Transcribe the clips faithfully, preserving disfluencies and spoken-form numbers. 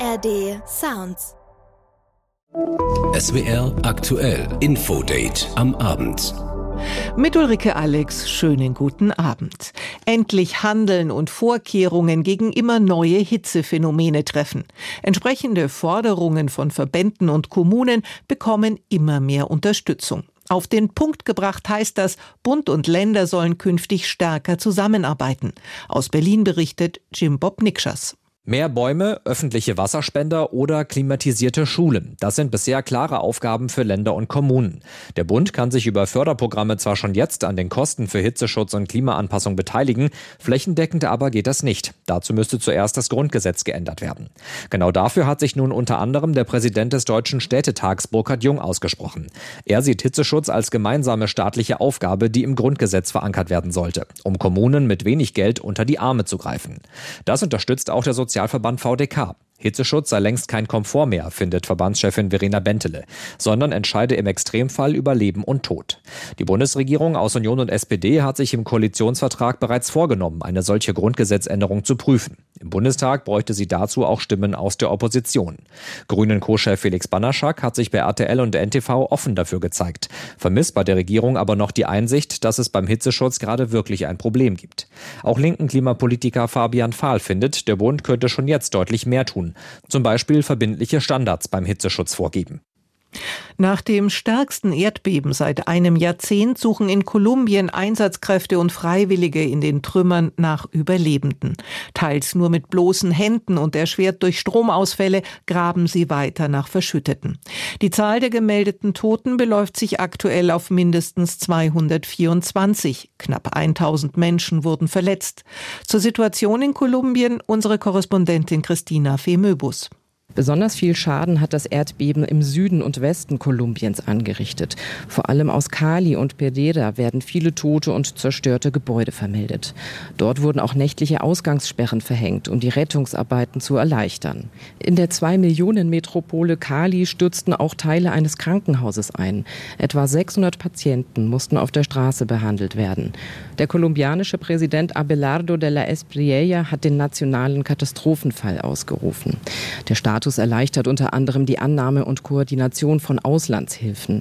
A R D Sounds. S W R aktuell Infodate am Abend. Mit Ulrike Alex, schönen guten Abend. Endlich Handeln und Vorkehrungen gegen immer neue Hitzephänomene treffen. Entsprechende Forderungen von Verbänden und Kommunen bekommen immer mehr Unterstützung. Auf den Punkt gebracht heißt das, Bund und Länder sollen künftig stärker zusammenarbeiten. Aus Berlin berichtet Jim Bob Nikschas. Mehr Bäume, öffentliche Wasserspender oder klimatisierte Schulen. Das sind bisher klare Aufgaben für Länder und Kommunen. Der Bund kann sich über Förderprogramme zwar schon jetzt an den Kosten für Hitzeschutz und Klimaanpassung beteiligen, flächendeckend aber geht das nicht. Dazu müsste zuerst das Grundgesetz geändert werden. Genau dafür hat sich nun unter anderem der Präsident des Deutschen Städtetags Burkhard Jung ausgesprochen. Er sieht Hitzeschutz als gemeinsame staatliche Aufgabe, die im Grundgesetz verankert werden sollte, um Kommunen mit wenig Geld unter die Arme zu greifen. Das unterstützt auch der Sozial Sozialverband V D K. Hitzeschutz sei längst kein Komfort mehr, findet Verbandschefin Verena Bentele, sondern entscheide im Extremfall über Leben und Tod. Die Bundesregierung aus Union und S P D hat sich im Koalitionsvertrag bereits vorgenommen, eine solche Grundgesetzänderung zu prüfen. Im Bundestag bräuchte sie dazu auch Stimmen aus der Opposition. Grünen-Co-Chef Felix Banaschak hat sich bei R T L und N T V offen dafür gezeigt, vermisst bei der Regierung aber noch die Einsicht, dass es beim Hitzeschutz gerade wirklich ein Problem gibt. Auch linken Klimapolitiker Fabian Fahl findet, der Bund könnte schon jetzt deutlich mehr tun. Zum Beispiel verbindliche Standards beim Hitzeschutz vorgeben. Nach dem stärksten Erdbeben seit einem Jahrzehnt suchen in Kolumbien Einsatzkräfte und Freiwillige in den Trümmern nach Überlebenden. Teils nur mit bloßen Händen und erschwert durch Stromausfälle graben sie weiter nach Verschütteten. Die Zahl der gemeldeten Toten beläuft sich aktuell auf mindestens zweihundertvierundzwanzig. Knapp tausend Menschen wurden verletzt. Zur Situation in Kolumbien unsere Korrespondentin Christina Fehmöbus. Besonders viel Schaden hat das Erdbeben im Süden und Westen Kolumbiens angerichtet. Vor allem aus Cali und Pereira werden viele tote und zerstörte Gebäude vermeldet. Dort wurden auch nächtliche Ausgangssperren verhängt, um die Rettungsarbeiten zu erleichtern. In der Zwei-Millionen-Metropole Cali stürzten auch Teile eines Krankenhauses ein. Etwa sechshundert Patienten mussten auf der Straße behandelt werden. Der kolumbianische Präsident Abelardo de la Espriella hat den nationalen Katastrophenfall ausgerufen. Der Status erleichtert unter anderem die Annahme und Koordination von Auslandshilfen.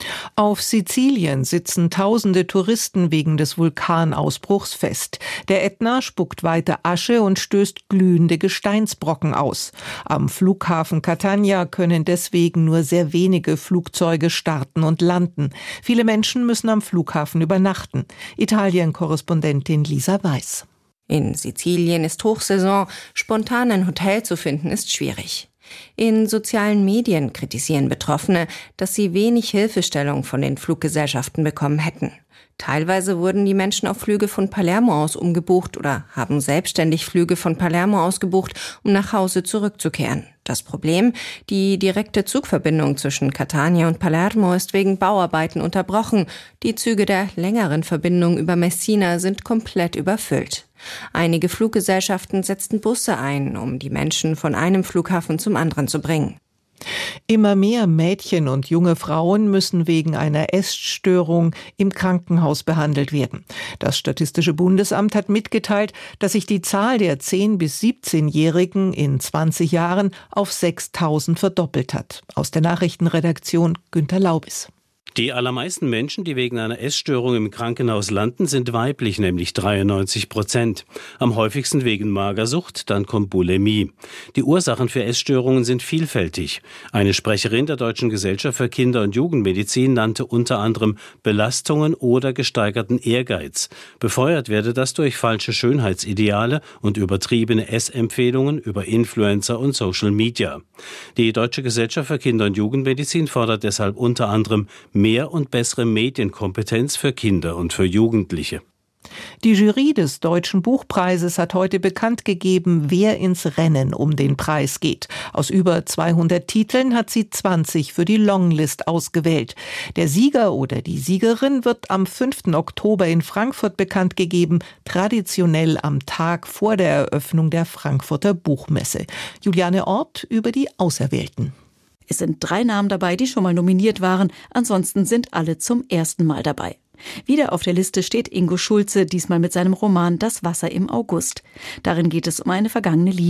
Auf Sizilien sitzen tausende Touristen wegen des Vulkanausbruchs fest. Der Ätna spuckt weiter Asche und stößt glühende Gesteinsbrocken aus. Am Flughafen Catania können deswegen nur sehr wenige Flugzeuge starten und landen. Viele Menschen müssen am Flughafen übernachten. Italien-Korrespondentin Lisa Weiß. In Sizilien ist Hochsaison, spontan ein Hotel zu finden ist schwierig. In sozialen Medien kritisieren Betroffene, dass sie wenig Hilfestellung von den Fluggesellschaften bekommen hätten. Teilweise wurden die Menschen auf Flüge von Palermo aus umgebucht oder haben selbstständig Flüge von Palermo aus gebucht, um nach Hause zurückzukehren. Das Problem: Die direkte Zugverbindung zwischen Catania und Palermo ist wegen Bauarbeiten unterbrochen. Die Züge der längeren Verbindung über Messina sind komplett überfüllt. Einige Fluggesellschaften setzten Busse ein, um die Menschen von einem Flughafen zum anderen zu bringen. Immer mehr Mädchen und junge Frauen müssen wegen einer Essstörung im Krankenhaus behandelt werden. Das Statistische Bundesamt hat mitgeteilt, dass sich die Zahl der zehn- bis siebzehnjährigen in zwanzig Jahren auf sechstausend verdoppelt hat. Aus der Nachrichtenredaktion Günter Laubis. Die allermeisten Menschen, die wegen einer Essstörung im Krankenhaus landen, sind weiblich, nämlich dreiundneunzig Prozent. Am häufigsten wegen Magersucht, dann kommt Bulimie. Die Ursachen für Essstörungen sind vielfältig. Eine Sprecherin der Deutschen Gesellschaft für Kinder- und Jugendmedizin nannte unter anderem Belastungen oder gesteigerten Ehrgeiz. Befeuert werde das durch falsche Schönheitsideale und übertriebene Essempfehlungen über Influencer und Social Media. Die Deutsche Gesellschaft für Kinder- und Jugendmedizin fordert deshalb unter anderem mehr und bessere Medienkompetenz für Kinder und für Jugendliche. Die Jury des Deutschen Buchpreises hat heute bekannt gegeben, wer ins Rennen um den Preis geht. Aus über zweihundert Titeln hat sie zwanzig für die Longlist ausgewählt. Der Sieger oder die Siegerin wird am fünften Oktober in Frankfurt bekannt gegeben, traditionell am Tag vor der Eröffnung der Frankfurter Buchmesse. Juliane Ort über die Auserwählten. Es sind drei Namen dabei, die schon mal nominiert waren. Ansonsten sind alle zum ersten Mal dabei. Wieder auf der Liste steht Ingo Schulze, diesmal mit seinem Roman Das Wasser im August. Darin geht es um eine vergangene Liebe.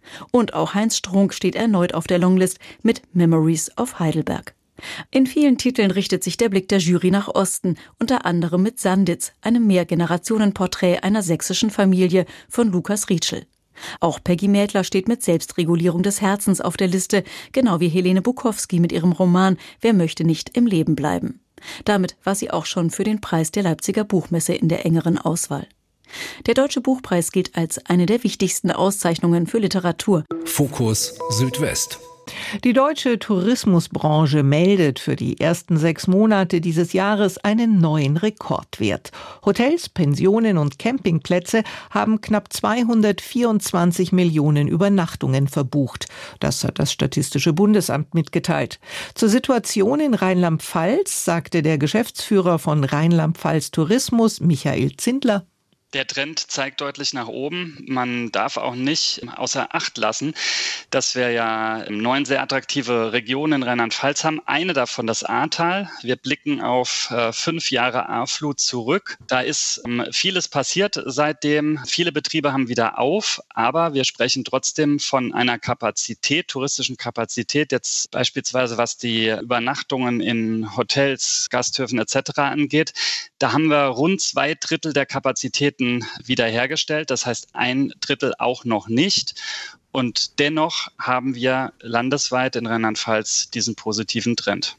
Und auch Heinz Strunk steht erneut auf der Longlist mit Memories of Heidelberg. In vielen Titeln richtet sich der Blick der Jury nach Osten, unter anderem mit Sanditz, einem Mehrgenerationenporträt einer sächsischen Familie von Lukas Rietschel. Auch Peggy Mädler steht mit Selbstregulierung des Herzens auf der Liste, genau wie Helene Bukowski mit ihrem Roman Wer möchte nicht im Leben bleiben. Damit war sie auch schon für den Preis der Leipziger Buchmesse in der engeren Auswahl. Der Deutsche Buchpreis gilt als eine der wichtigsten Auszeichnungen für Literatur. Fokus Südwest. Die deutsche Tourismusbranche meldet für die ersten sechs Monate dieses Jahres einen neuen Rekordwert. Hotels, Pensionen und Campingplätze haben knapp zweihundertvierundzwanzig Millionen Übernachtungen verbucht. Das hat das Statistische Bundesamt mitgeteilt. Zur Situation in Rheinland-Pfalz sagte der Geschäftsführer von Rheinland-Pfalz Tourismus, Michael Zindler: Der Trend zeigt deutlich nach oben. Man darf auch nicht außer Acht lassen, dass wir ja neun sehr attraktive Regionen in Rheinland-Pfalz haben. Eine davon, das Ahrtal. Wir blicken auf äh, fünf Jahre Ahrflut zurück. Da ist ähm, vieles passiert seitdem. Viele Betriebe haben wieder auf, aber wir sprechen trotzdem von einer Kapazität, touristischen Kapazität. Jetzt beispielsweise, was die Übernachtungen in Hotels, Gasthöfen et cetera angeht. Da haben wir rund zwei Drittel der Kapazitäten wiederhergestellt, das heißt ein Drittel auch noch nicht. Und dennoch haben wir landesweit in Rheinland-Pfalz diesen positiven Trend.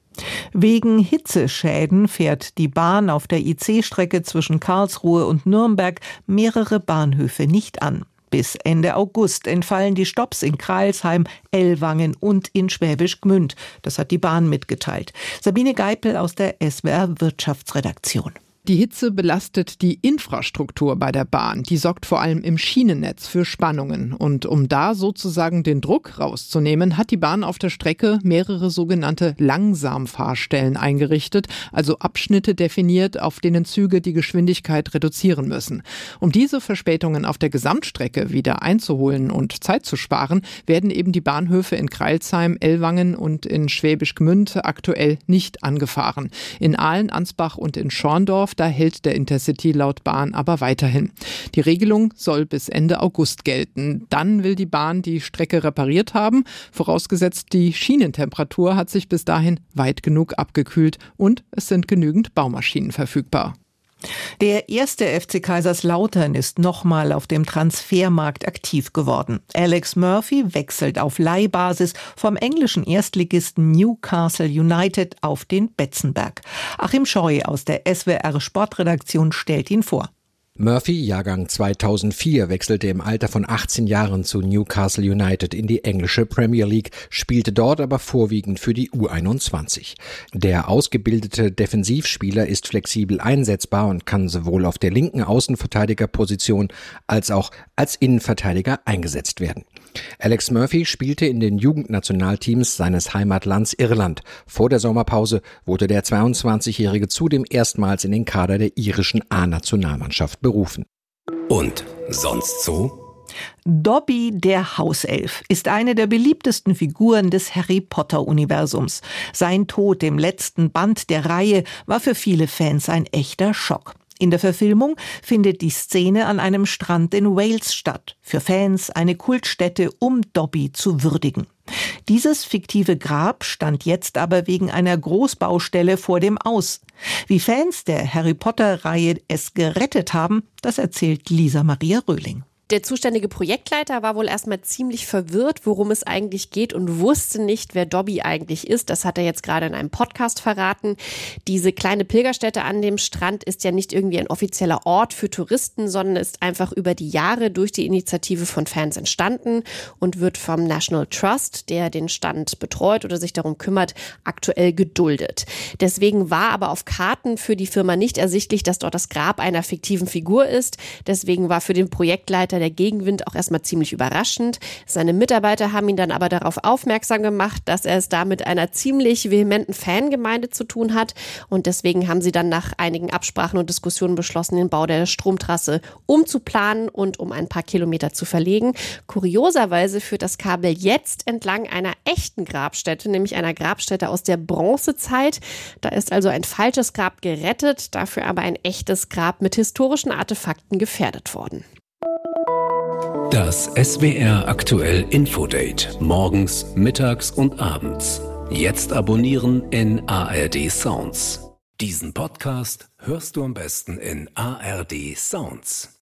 Wegen Hitzeschäden fährt die Bahn auf der I C-Strecke zwischen Karlsruhe und Nürnberg mehrere Bahnhöfe nicht an. Bis Ende August entfallen die Stopps in Crailsheim, Ellwangen und in Schwäbisch Gmünd. Das hat die Bahn mitgeteilt. Sabine Geipel aus der S W R Wirtschaftsredaktion. Die Hitze belastet die Infrastruktur bei der Bahn. Die sorgt vor allem im Schienennetz für Spannungen. Und um da sozusagen den Druck rauszunehmen, hat die Bahn auf der Strecke mehrere sogenannte Langsamfahrstellen eingerichtet, also Abschnitte definiert, auf denen Züge die Geschwindigkeit reduzieren müssen. Um diese Verspätungen auf der Gesamtstrecke wieder einzuholen und Zeit zu sparen, werden eben die Bahnhöfe in Crailsheim, Ellwangen und in Schwäbisch Gmünd aktuell nicht angefahren. In Aalen, Ansbach und in Schorndorf, da hält der Intercity laut Bahn aber weiterhin. Die Regelung soll bis Ende August gelten. Dann will die Bahn die Strecke repariert haben, vorausgesetzt die Schienentemperatur hat sich bis dahin weit genug abgekühlt und es sind genügend Baumaschinen verfügbar. Der erste F C Kaiserslautern ist nochmal auf dem Transfermarkt aktiv geworden. Alex Murphy wechselt auf Leihbasis vom englischen Erstligisten Newcastle United auf den Betzenberg. Achim Scheu aus der S W R Sportredaktion stellt ihn vor. Murphy, Jahrgang zweitausendvier, wechselte im Alter von achtzehn Jahren zu Newcastle United in die englische Premier League, spielte dort aber vorwiegend für die U einundzwanzig. Der ausgebildete Defensivspieler ist flexibel einsetzbar und kann sowohl auf der linken Außenverteidigerposition als auch als Innenverteidiger eingesetzt werden. Alex Murphy spielte in den Jugendnationalteams seines Heimatlands Irland. Vor der Sommerpause wurde der zweiundzwanzigjährige zudem erstmals in den Kader der irischen A-Nationalmannschaft berufen. Und sonst so? Dobby, der Hauself, ist eine der beliebtesten Figuren des Harry-Potter-Universums. Sein Tod im letzten Band der Reihe war für viele Fans ein echter Schock. In der Verfilmung findet die Szene an einem Strand in Wales statt. Für Fans eine Kultstätte, um Dobby zu würdigen. Dieses fiktive Grab stand jetzt aber wegen einer Großbaustelle vor dem Aus. Wie Fans der Harry-Potter-Reihe es gerettet haben, das erzählt Lisa Maria Röhling. Der zuständige Projektleiter war wohl erstmal ziemlich verwirrt, worum es eigentlich geht und wusste nicht, wer Dobby eigentlich ist. Das hat er jetzt gerade in einem Podcast verraten. Diese kleine Pilgerstätte an dem Strand ist ja nicht irgendwie ein offizieller Ort für Touristen, sondern ist einfach über die Jahre durch die Initiative von Fans entstanden und wird vom National Trust, der den Stand betreut oder sich darum kümmert, aktuell geduldet. Deswegen war aber auf Karten für die Firma nicht ersichtlich, dass dort das Grab einer fiktiven Figur ist. Deswegen war für den Projektleiter der Gegenwind auch erstmal ziemlich überraschend. Seine Mitarbeiter haben ihn dann aber darauf aufmerksam gemacht, dass er es da mit einer ziemlich vehementen Fangemeinde zu tun hat. Und deswegen haben sie dann nach einigen Absprachen und Diskussionen beschlossen, den Bau der Stromtrasse umzuplanen und um ein paar Kilometer zu verlegen. Kurioserweise führt das Kabel jetzt entlang einer echten Grabstätte, nämlich einer Grabstätte aus der Bronzezeit. Da ist also ein falsches Grab gerettet, dafür aber ein echtes Grab mit historischen Artefakten gefährdet worden. Das S W R aktuell Infodate. Morgens, mittags und abends. Jetzt abonnieren in A R D Sounds. Diesen Podcast hörst du am besten in A R D Sounds.